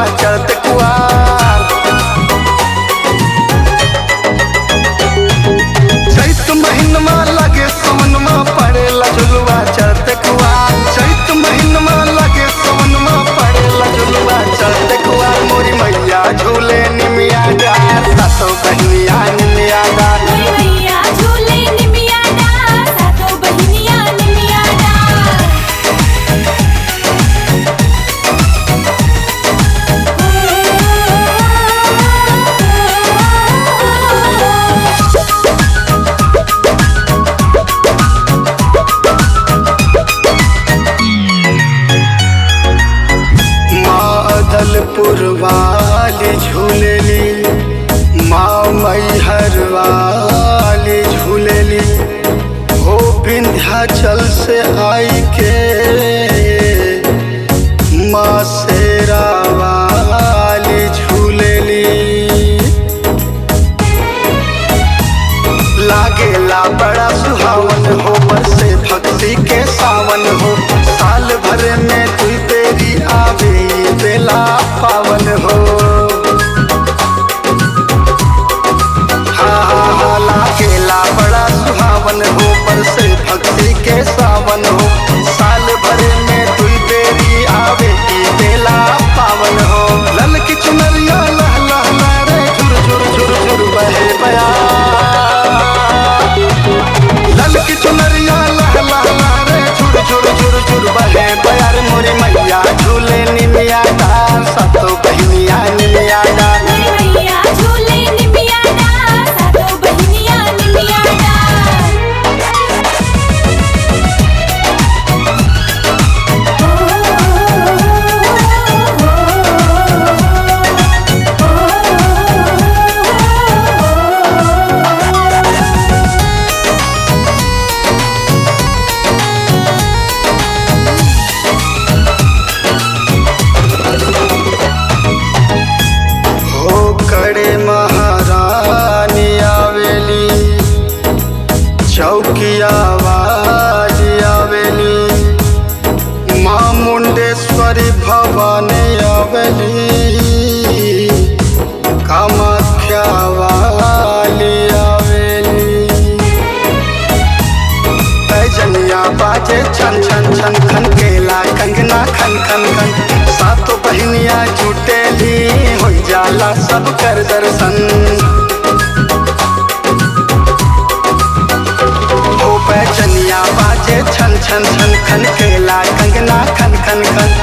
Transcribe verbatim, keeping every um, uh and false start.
चढ़ते कुआर। चैत महीनमा लगे सवनमा पड़ेला झुलवा चढ़ते कुआर। चैत महीनमा लगे सवनमा पड़ेला झुलवा चढ़ते कुआर। मोरी मैया झूले निमिया डार सातो बहनिया निमिया डार। अदलपुर वाली झूलेली माँ मैहर वाली झूलेली हो विंध्याचल से आई के माँ शेरा वाली झूलेली। लागेला बड़ा सुहावन हो बरसे भक्ति के सावन हो। साल भर में तू तेरी आवे बेला पावन हो। हाँ हाँ हाँ लागेला बड़ा सुहावन हो बरसे भक्ति के सावन हो। साल भर में तू तेरी आवे बेला पावन हो। लल की चुनरिया लह लह लहरे झुर झुर झुर झुर बहे बया। लल की चुनरिया लह लह लहरे झुर झुर झुर झुर बहे बयार। मोरी मैया झूले निमिया डार सातो बहनिया निमिया डार। करे महारानी आवेली चौकिया वाली आवेली। माँ मुंडेश्वरी भवानी आवेली कामाख्या वाली आवेली। पैजनिया बाजे छन छन छन खन केला कंगना खन खन खन। सातो बहनिया जुटेली हो जाला सब कर दर्शन। हो पैजनिया बाजे छन छन छन खन केला कंगना खन खन खन।